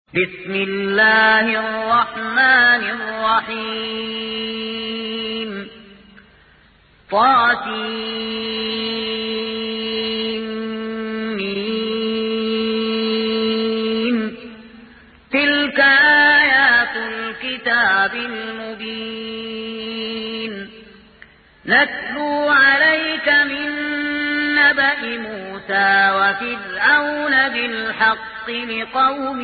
بسم الله الرحمن الرحيم طاسيم تلك آيات الكتاب المبين نتلو عليك من نبأ موسى وفرعون بالحق لقوم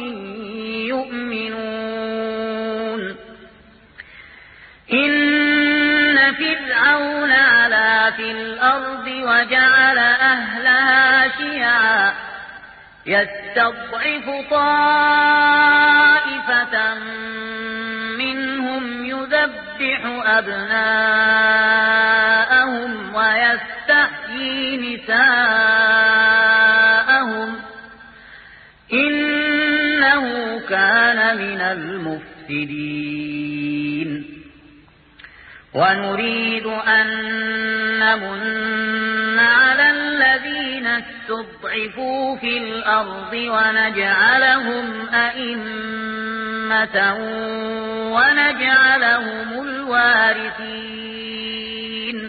يؤمنون إن فرعون علا في الأرض وجعل أهلها شيعا يستضعف طائفة منهم يذبح أبناءهم ويستحيي نساءهم إنه كان من المفسدين ونريد أن نمن على الذين استضعفوا في الأرض ونجعلهم أئمة ونجعلهم الوارثين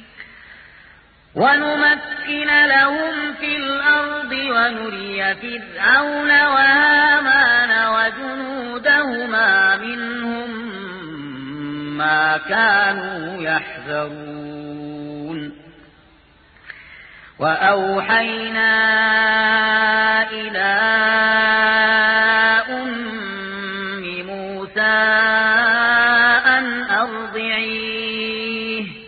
ونمكن لهم في الأرض ونري فرعون وهامان وجنودهما منهم ما كانوا يحذرون وأوحينا إلى أم موسى أن أرضعيه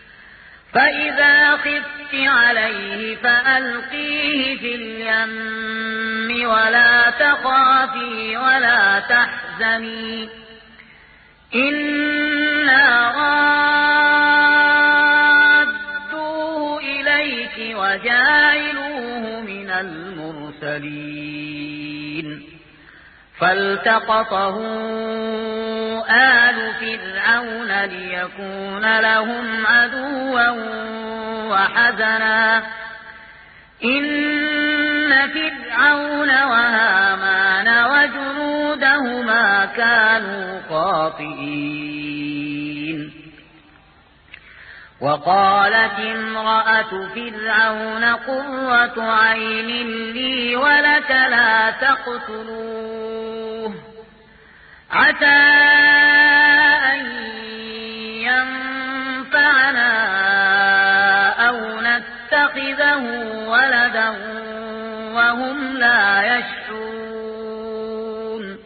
فإذا خفت عليه فألقيه في اليم ولا تخافي ولا تحزني إنا رادوه إليك وجاعلوه من المرسلين فالتقطه آل فرعون ليكون لهم عدوا وحزنا إن فرعون وهامان وجنودهما كانوا خاطئين وقالت امرأة فرعون قرة عين لي ولك لا تقتلوه عسى أن ينفعنا أو نتخذه ولدا وهم لا يشعرون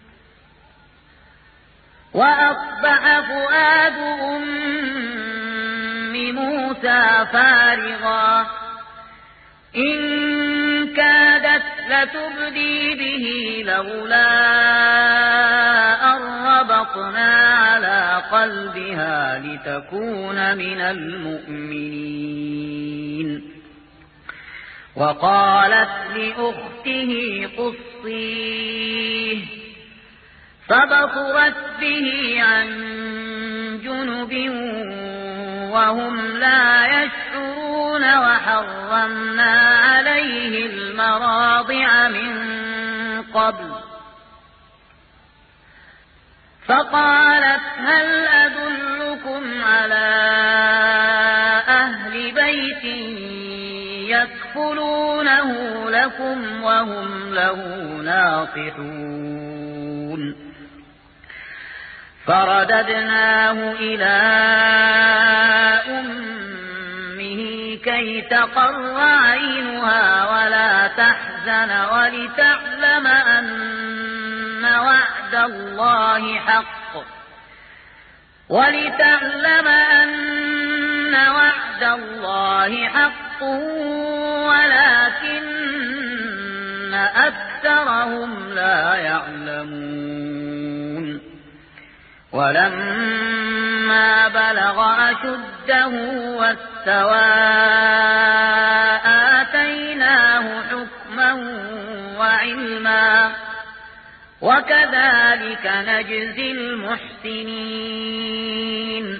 وأصبح فؤاد أم موسى فارغا إن كادت لتبدي به لولا أن ربطنا على قلبها لتكون من المؤمنين وقالت لأخته قصيه فبصرت به عن جنب وهم لا يشعرون وحرمنا عليه المراضع من قبل فقالت هل أدلكم على أهل بيت يكفلونه لكم وهم له ناصحون فرددناه إلى أمه كي تقر عينها ولا تحزن ولتعلم أن وعد الله حق ولكن أكثرهم لا يعلمون ولما بلغ أشده واستوى آتيناه حكما وعلما وكذلك نجزي المحسنين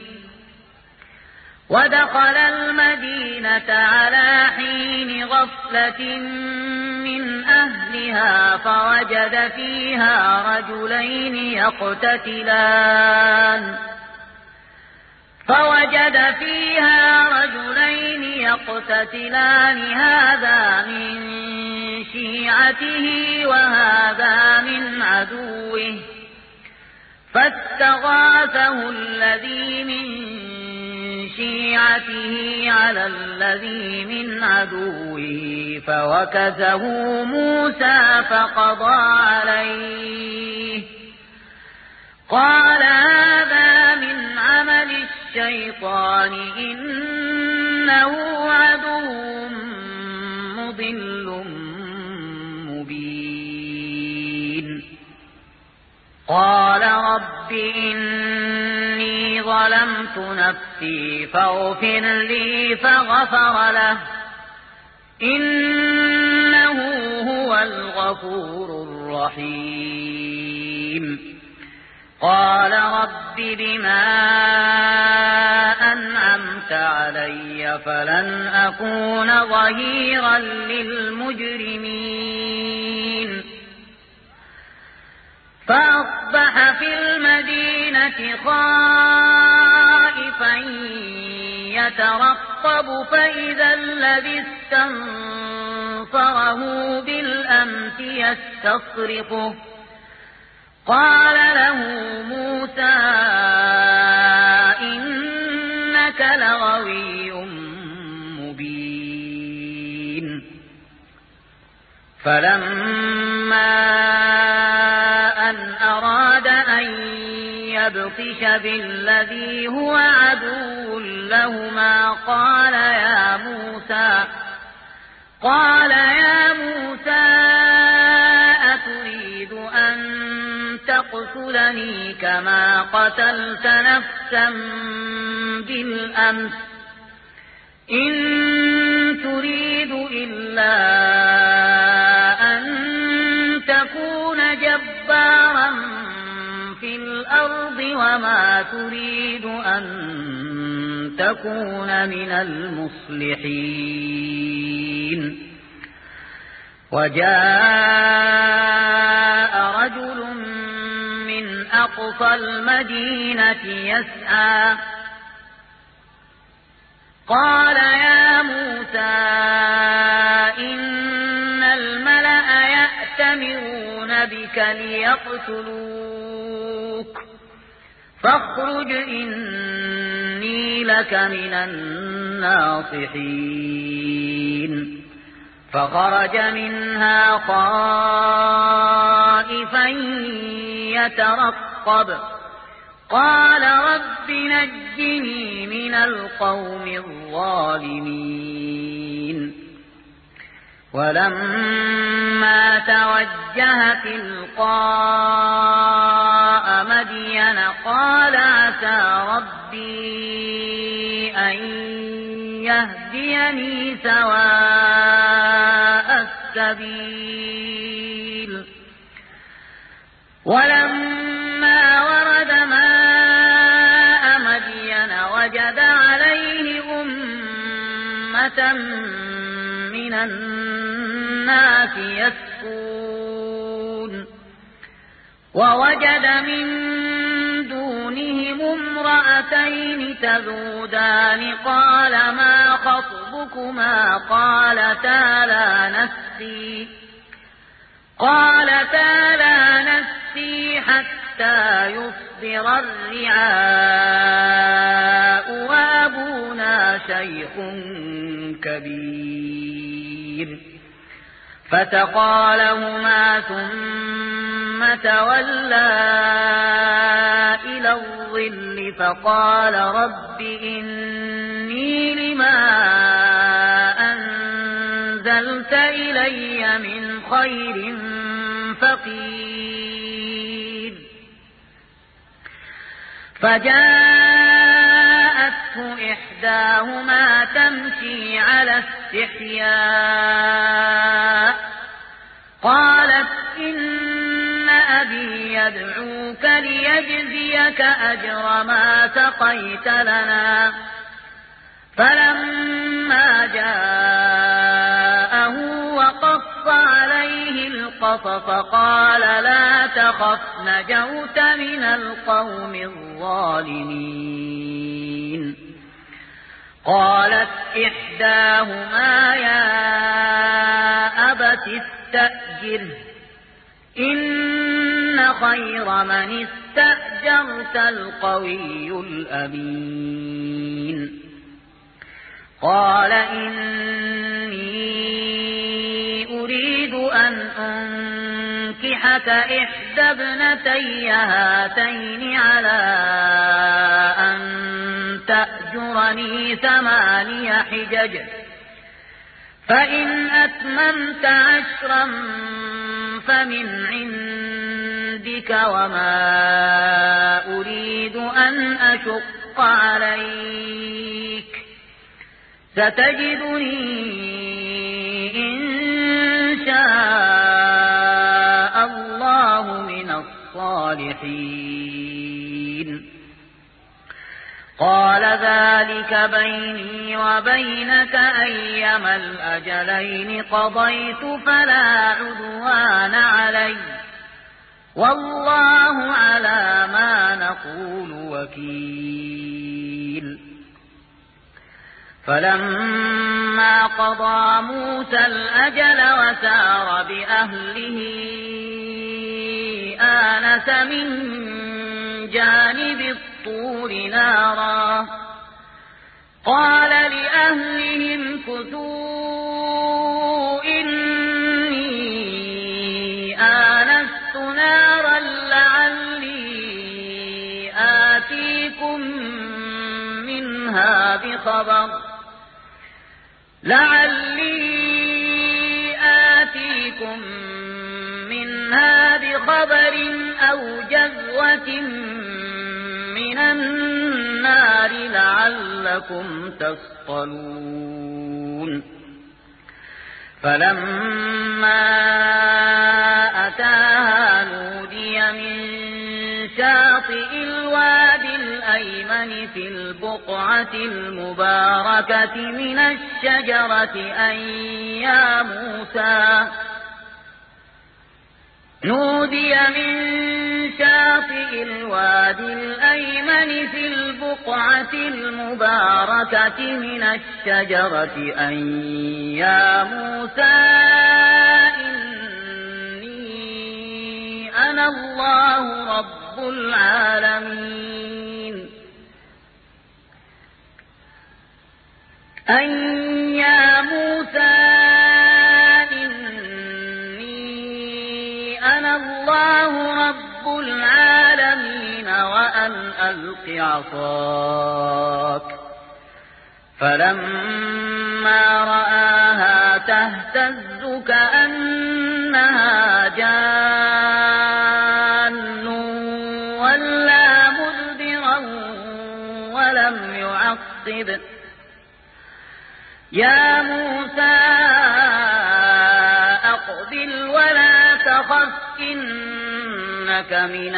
ودخل المدينة على حين غفلة من أهلها فوجد فيها رجلين يقتتلان هذا من شيعته وهذا من عدوه فاستغاثه الذي من شيعته على الذي من عدوه فوكزه موسى فقضى عليه قال هذا من عمل الشيطان إنه عدو مضل مبين قال رب إني ظلمت نفسي فاغفر لي فغفر له إنه هو الغفور الرحيم قال رب بما أنعمت علي فلن أكون ظهيرا للمجرمين فأصبح في المدينة خائفا يترقب فإذا الذي استنصره بالأمس يستصرخه قال له موسى إنك لغوي مبين فلما أن أراد أن يبطش بالذي هو عدو لهما قال يا موسى أتريد أن تقتلني كما قتلت نفسا بالأمس إن تريد إلا أن تكون جبارا في الأرض وما تريد أن تكون من المصلحين وجاء رجل من أقصى المدينة يسعى قال يا موسى إن الملأ يأتمرون بك ليقتلوك فاخرج إني لك من الناصحين فخرج منها خائفا يترقب قال رب نجني من القوم الظالمين ولما توجه تلقاء مدين قال عسى ربي أن يهديني سواء السبيل ولما ورد ماء مدين وجد عليه أمة من الناس يسقون ووجد من دونهم امرأتين تذودان قال ما خطبكما قالتا لا نسقي حتى يصدر الرعاء وأبونا شيخ كبير فسقى لهما ثم تولى إلى الظل فقال رب إني لما أنزلت إلي من خير فقير فجاءته إحداهما تمشي على استحياء قالت إن أبي يدعوك ليجزيك أجر ما سقيت لنا فلما جاءه وقص القصص قال لا تخف نجوت من القوم الظالمين قالت إحداهما يا أبت استأجره إن خير من استأجرت القوي الأمين قال إني أريد أن أنكحك إحدى ابنتي هاتين على أن تأجرني 8 حجج فإن أتممت 10 فمن عندك وما أريد أن أشق عليك ستجدني إن شاء الله من الصالحين قال ذلك بيني وبينك أيما الأجلين قضيت فلا عدوان علي والله على ما نقول وكيل فلما قضى موسى الأجل وسار بأهله آنس من جانب الطور نارا قال لأهلهم كثوا إني آنست نارا لعلي آتيكم منها بخبر أو جذوة من النار لعلكم تصطلون فلما أتاها نودي من شاطئ الوادي الأيمن في البقعة المباركة من الشجرة أن يا موسى نودي من شاطئ الوادي الأيمن في البقعة المباركة من الشجرة أن يا موسى إني أنا الله رب العالمين أن يا موسى أنا الله رب العالمين وأن ألق عصاك فلما رآها تهتز كأنها جان ولا مدبرا ولم يعقب يا موسى أقبل ولا تخف إنك من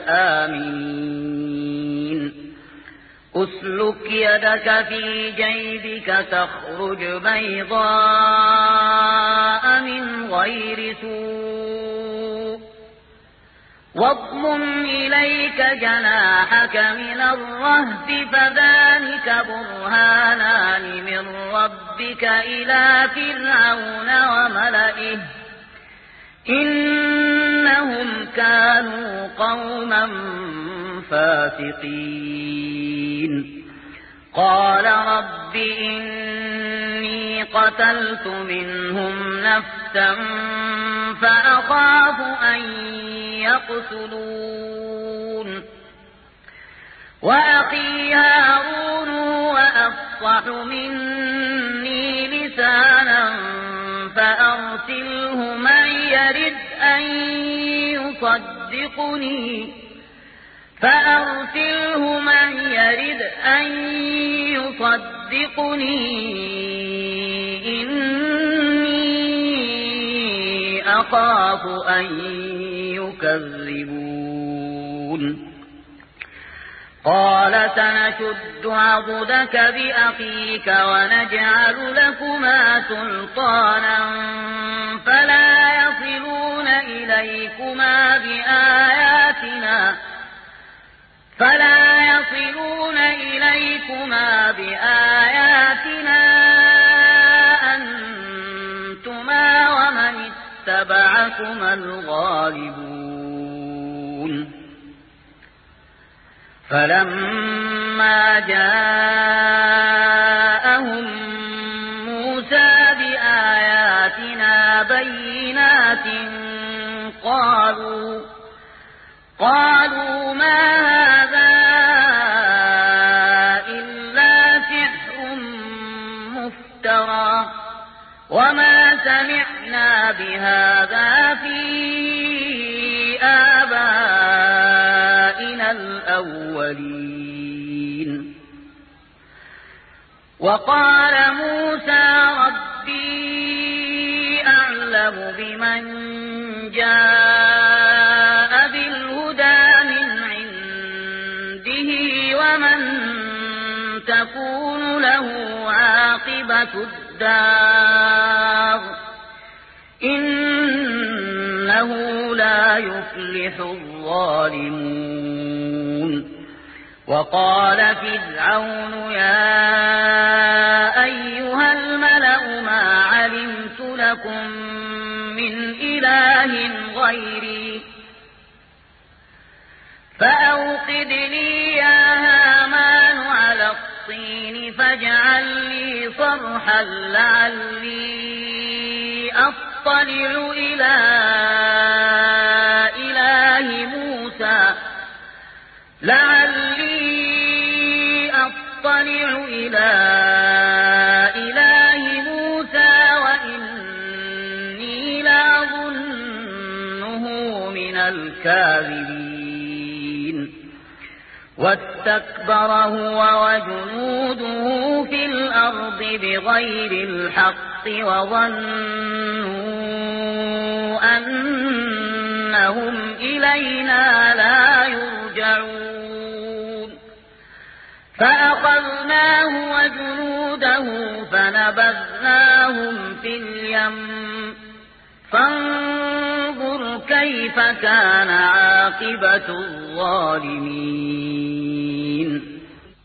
الآمنين أسلك يدك في جيبك تخرج بيضاء من غير سوء واضمم إليك جناحك من الرهب فذلك برهانان من ربك إلى فرعون وملئه إنهم كانوا قوما فاسقين قال رب إني قتلت منهم نفسا فأخاف أن يقتلون وأخي هارون وأفصح مني لسانا فأرسله معي يرد أن يصدقني إني أخاف أن يكذبون قال سنشد عضدك بأخيك ونجعل لكما سلطانا فلا يصلون إليكما بآياتنا أنتما ومن اتبعكما الغالبون فلما جاءهم موسى بآياتنا بينات قالوا ما هذا إلا سحر مفترى وما سمعنا بهذا في آبائنا الأولين وقال موسى ربي أعلم بمن جاء بالهدى من عنده ومن تكون له عاقبة الدار إنه لا يفلح الظالمون وقال فرعون يا أيها الملأ ما علمت لكم من إله غيري فأوقد لي يا هامان على الطين فاجعل لي صرحا لعلي أطلع إلى إله موسى وإني لأظنه من الكاذبين واستكبر هو وجنوده في الأرض بغير الحق وظنوا أنهم إلينا لا يرجعون فأخذناه وجنوده فنبذناهم في اليم فانظر كيف كان عاقبة الظالمين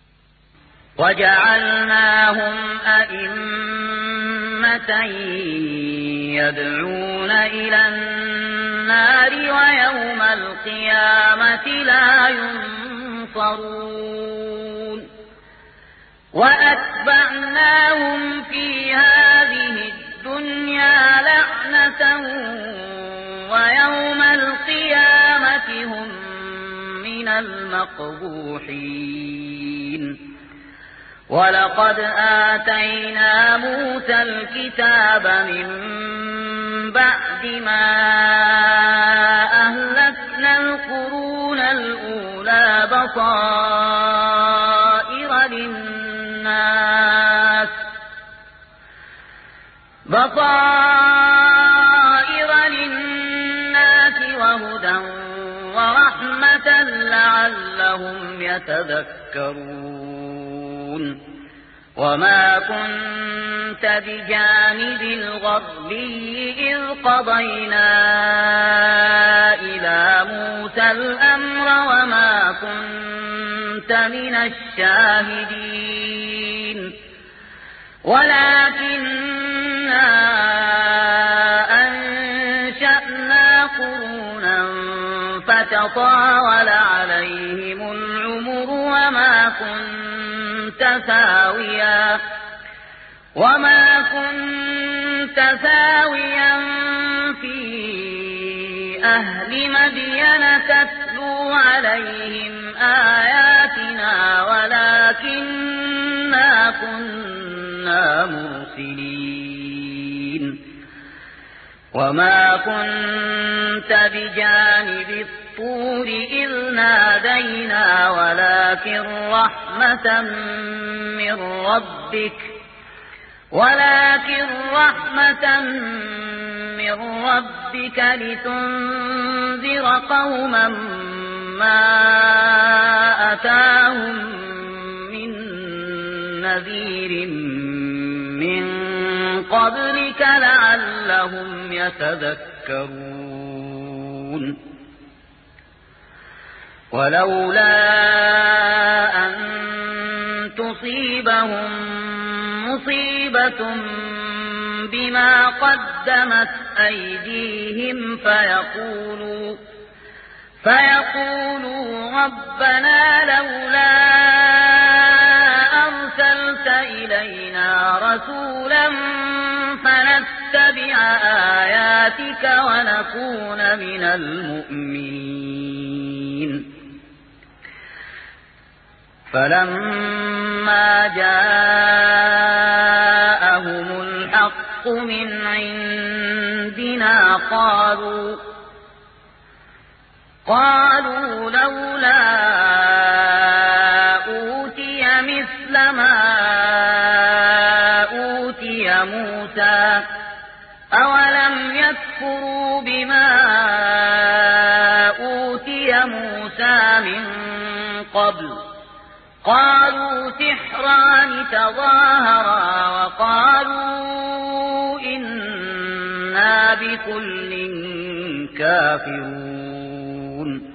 وجعلناهم أئمة يدعون إلى النار ويوم القيامة لا ينصرون وأتبعناهم في هذه الدنيا لعنة ويوم القيامة هم من المقبوحين ولقد آتينا موسى الكتاب من بعد ما أهلكنا القرون الأولى بصائر للناس وهدى ورحمة لعلهم يتذكرون وما كنت بجانب الغربي إذ قضينا إلى موسى الأمر وما كنت من الشاهدين ولكننا أنشأنا قرونا فتطاول عليهم العمر وما كنت ثاويا في أهل مدين تتلو عليهم آياتنا ولكننا كنا مرسلين وما كنت بجانب الطور إذ نادينا ولكن رحمة من ربك لتنذر قوما ما أتاهم من نذير من قبلك لعلهم يتذكرون ولولا أن تصيبهم مصيبة بما قدمت أيديهم فيقولوا ربنا لولا أرسلت إلينا رسولا فنتبع آياتك ونكون من المؤمنين. فلما جاءهم الحق من عندنا قالوا لولا أوتي مثل ما أوتي موسى أولم يكفروا بما أوتي موسى من قبل قالوا سحران تظاهرا وقالوا إنا بكل كافرون.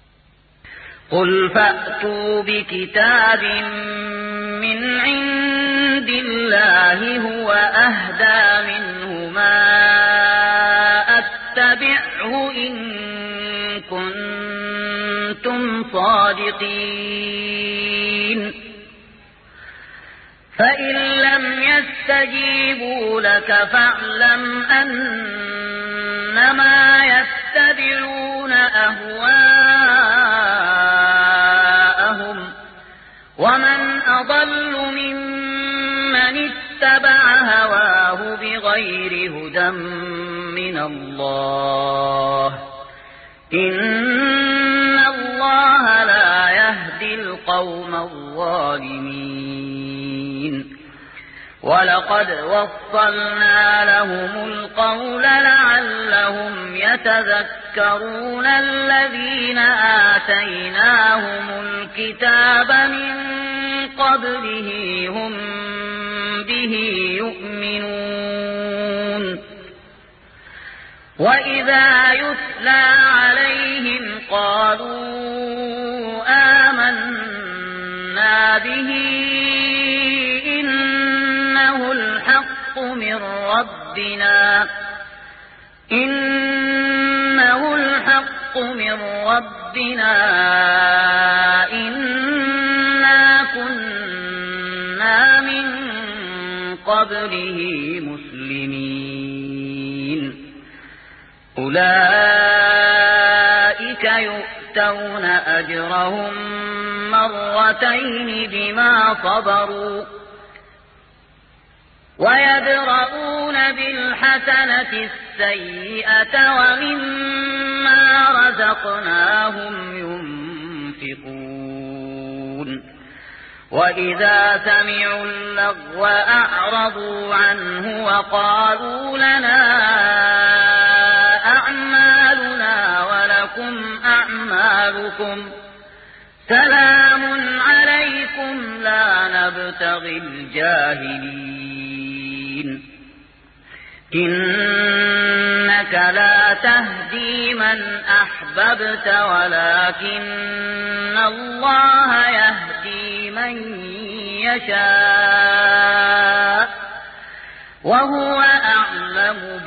قل فأتوا بكتاب من عند الله هو أهدى منهما أتبعه إن كنتم صادقين. فإن لم يستجيبوا لك فاعلم أنما يتبعون أهواءهم ومن أضل ممن اتبع هواه بغير هدى من الله إن الله لا يهدي القوم الظالمين. ولقد وصلنا لهم القول لعلهم يتذكرون الذين آتيناهم الكتاب من قبله هم به يؤمنون. وإذا يتلى عليهم قالوا آمنا به إنه الحق من ربنا إنا كنا من قبله مسلمين. أولئك يؤتون أجرهم مرتين بما صبروا ويدرؤون بالحسنة السيئة ومما رزقناهم ينفقون. وإذا سمعوا اللغو أعرضوا عنه وقالوا لنا أعمالنا ولكم أعمالكم سلام عليكم لا نبتغي الجاهلين. إنك لا تهدي من أحببت ولكن الله يهدي من يشاء وهو أعلم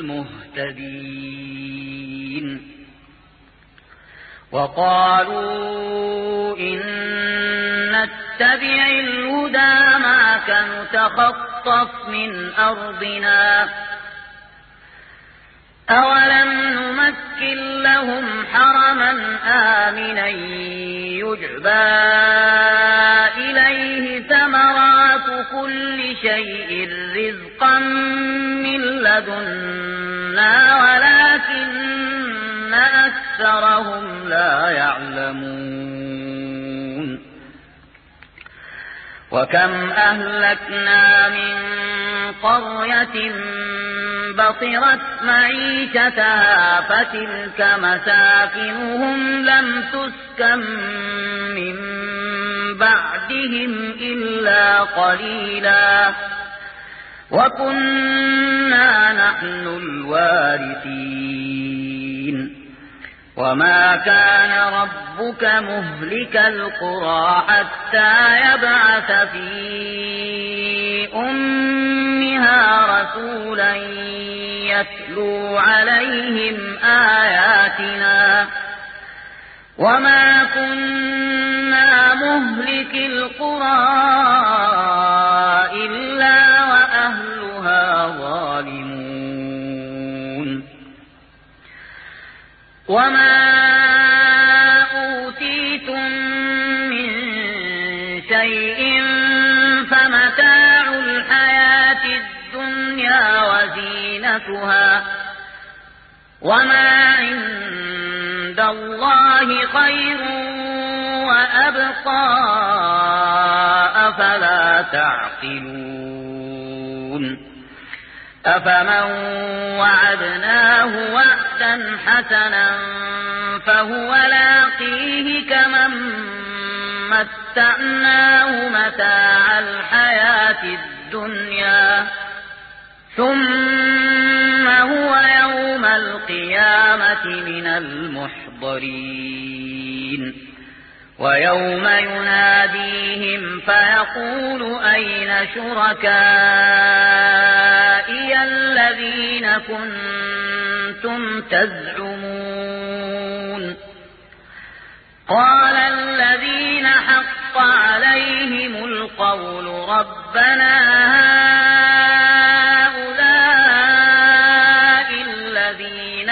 بالمهتدين. وقالوا إن نتبع الهدى معك نتخطف من أرضنا أولم نمكن لهم حرما آمنا يجبى إليه ثمرات كل شيء رزقا من لدنا ولكن أكثرهم لا يعلمون. وكم أهلكنا من قرية بطرت معيشتها فتلك مساكنهم لم تسكن من بعدهم إلا قليلا وكنا نحن الوارثين. وما كان ربك مهلك القرى حتى يبعث في أمها رسولا يتلو عليهم آياتنا وما كنا مهلك القرى إلا وأهلها ظالمون وما أوتيتم من شيء فمتاع الحياة الدنيا وزينتها وما عند الله خير وأبقى أفلا تعقلون أفمن وعدناه وعدا حسنا فهو لاقيه كمن متعناه متاع الحياة الدنيا ثم هو يوم القيامة من المحضرين ويوم يناديهم فيقول أين شركائي الذين كنتم تزعمون قال الذين حق عليهم القول ربنا هؤلاء الذين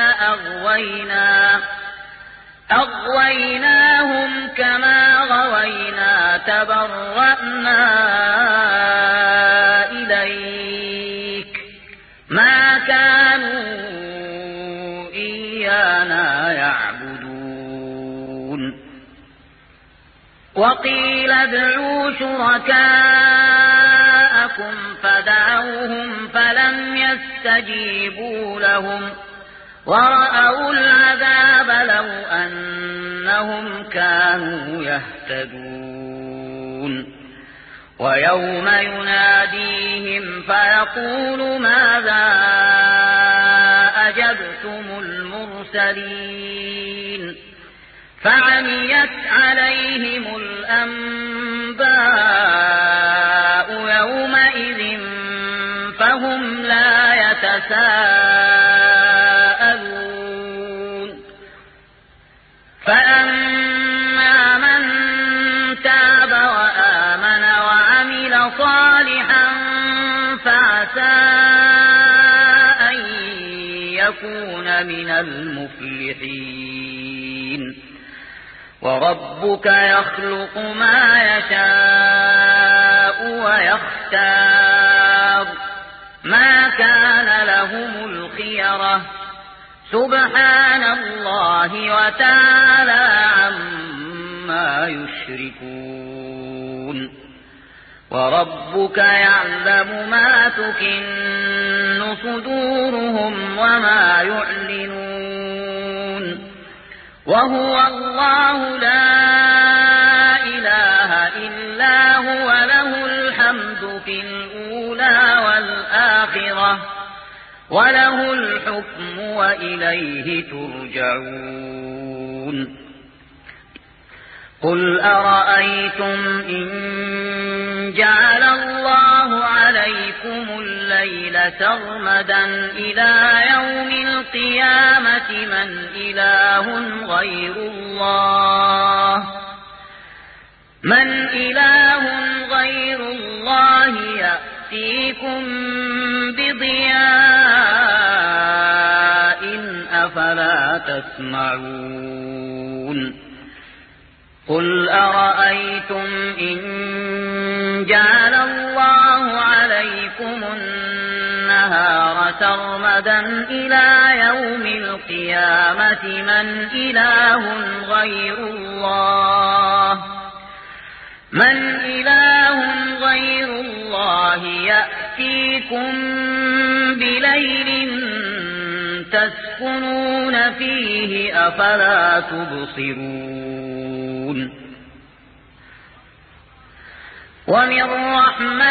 أغويناهم كما غوينا تبرأنا إليك ما كانوا إيانا يعبدون وقيل ادعوا شركاءكم فدعوهم فلم يستجيبوا لهم ورأوا العذاب لو أنهم كانوا يهتدون ويوم يناديهم فيقول ماذا أجبتم المرسلين فعميت عليهم الأنباء يومئذ فهم لا يتساءلون فأما من تاب وآمن وعمل صالحا فعسى أن يكون من المفلحين وربك يخلق ما يشاء ويختار ما كان لهم الخيرة سبحان الله وتعالى عما يشركون وربك يعلم ما تكن صدورهم وما يعلنون وهو الله لا إله إلا هو له الحمد في الأولى والآخرة وله الحكم وإليه ترجعون قل أرأيتم إن جعل الله عليكم الليل سرمدا إلى يوم القيامة من إله غير الله يأتيكم بضياء أفلا تسمعون قل أرأيتم إن جعل الله عليكم النهار سرمدا إلى يوم القيامة من إله غير الله يأتيكم بليل تسكنون فيه أفلا تبصرون ومن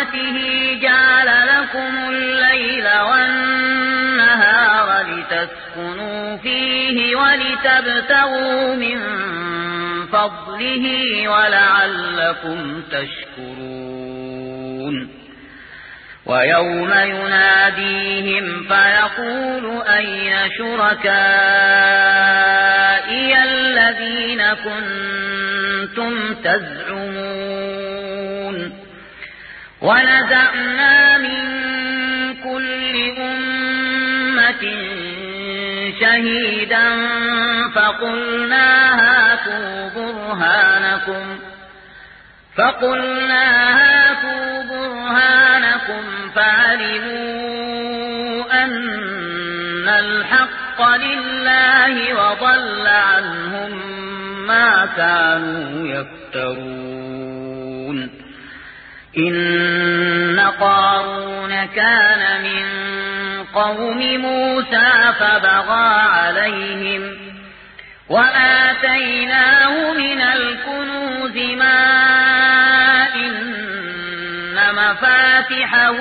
رحمته جعل لكم الليل والنهار لتسكنوا لتسكنوا فيه ولتبتغوا من فضله ولعلكم تشكرون ويوم يناديهم فيقول أين شركائي الذين كنتم تزعمون ونزعنا من كل أمة شهيدا فقلنا هاتوا برهانكم فعلموا أن الحق لله وضل عنهم ما كانوا يفترون إن قارون كان من قوم موسى فبغى عليهم وآتيناه من الكنوز ما إن مفاتحه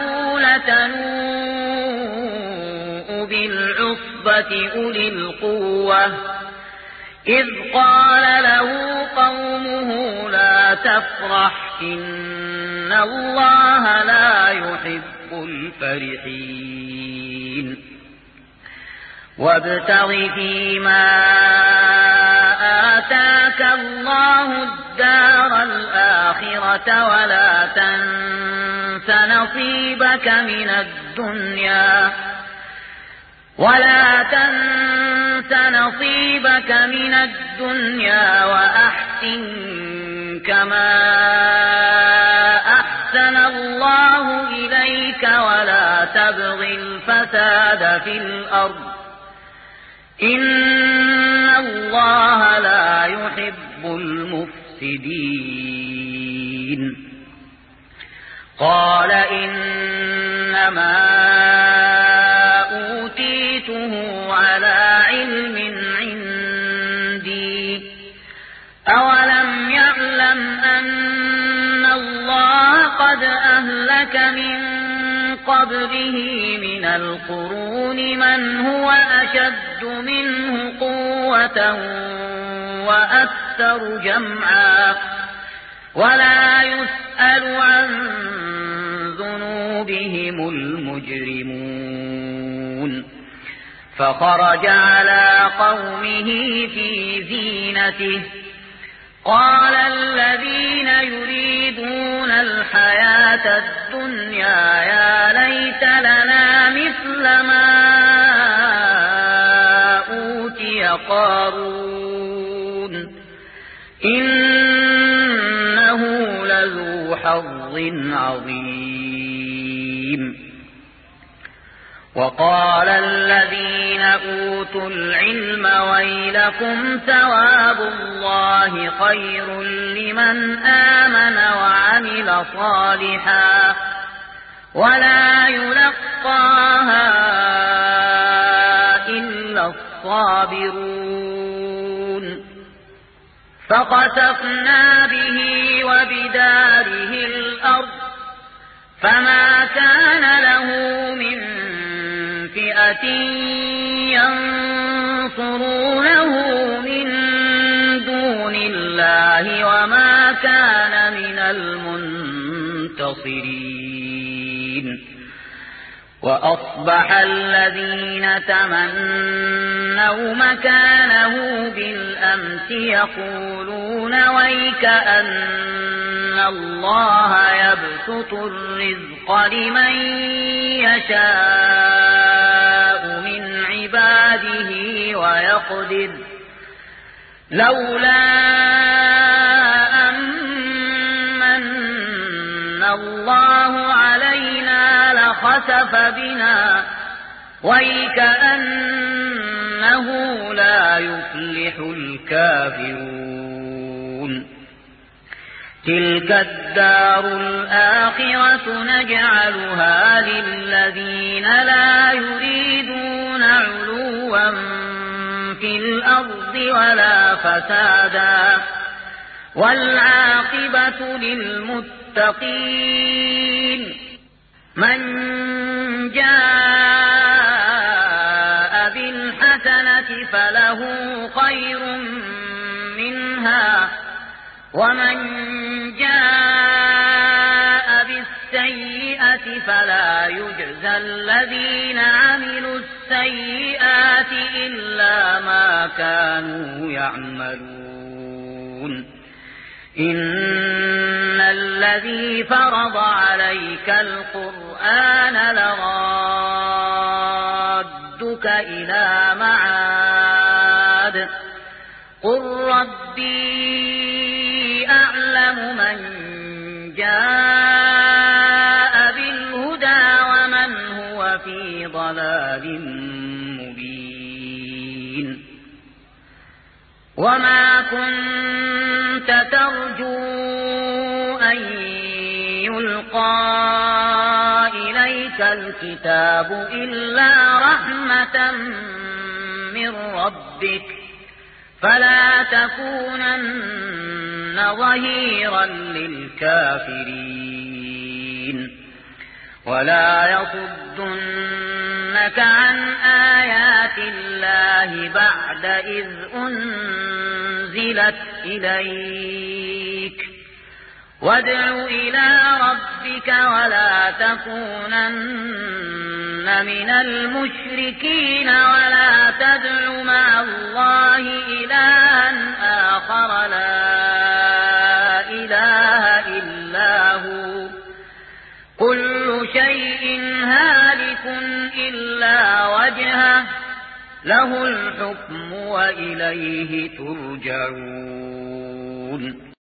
لتنوء بالعصبة أولي القوة إذ قال له قومه لا تفرح إن الله لا يحب الفرحين وابتغ فيما آتاك الله الدار الآخرة ولا تنس نصيبك من الدنيا وأحسن كما أحسن الله إليك ولا تبغ الفساد في الأرض إن الله لا يحب المفسدين قال إنما أوتيته على علم عندي أولم يعلم أن الله قد أهلك من قبله من القرون من هو أشد منه قوة وأكثر جمعا ولا يسأل عن ذنوبهم المجرمون فخرج على قومه في زينته قال الذين يريدون الحياة الدنيا يا ليت لنا مثل ما أوتي قارون إنه لذو حظ عظيم وقال الذين أوتوا العلم ويلكم ثواب الله خير لمن آمن وعمل صالحا ولا يلقاها إلا الصابرون فخسفنا به وبداره الأرض فما كان له من فئة ينصرونه من دون الله وما كان من المنتصرين وأصبح الذين تمنوا مكانه بالأمس يقولون ويك أن الله يبسط الرزق لمن يشاء من عباده ويقدر لولا أمن الله علينا لخسف بنا ويكأنه لا يفلح الكافرون تلك الدار الآخرة نجعلها للذين لا يريدون علوا في الأرض ولا فسادا والعاقبة للمتقين من جاء بالحسنة له خير منها ومن جاء بالسيئة فلا يجزى الذين عملوا السيئات إلا ما كانوا يعملون إن الذي فرض عليك القرآن لرادك إلى معاد قل ربي أعلم من جاء بالهدى ومن هو في ضلال مبين وما كنت ترجو أن يلقى إليك الكتاب إلا رحمة من ربك فلا تكونن ظهيرا للكافرين ولا يصدنك عن آيات الله بعد إذ أنزلت إليك وادع إلى ربك ولا تكونن من المشركين ولا تدع مع الله إلها آخر لا إله إلا هو كل شيء هالك إلا وجهه له الحكم وإليه ترجعون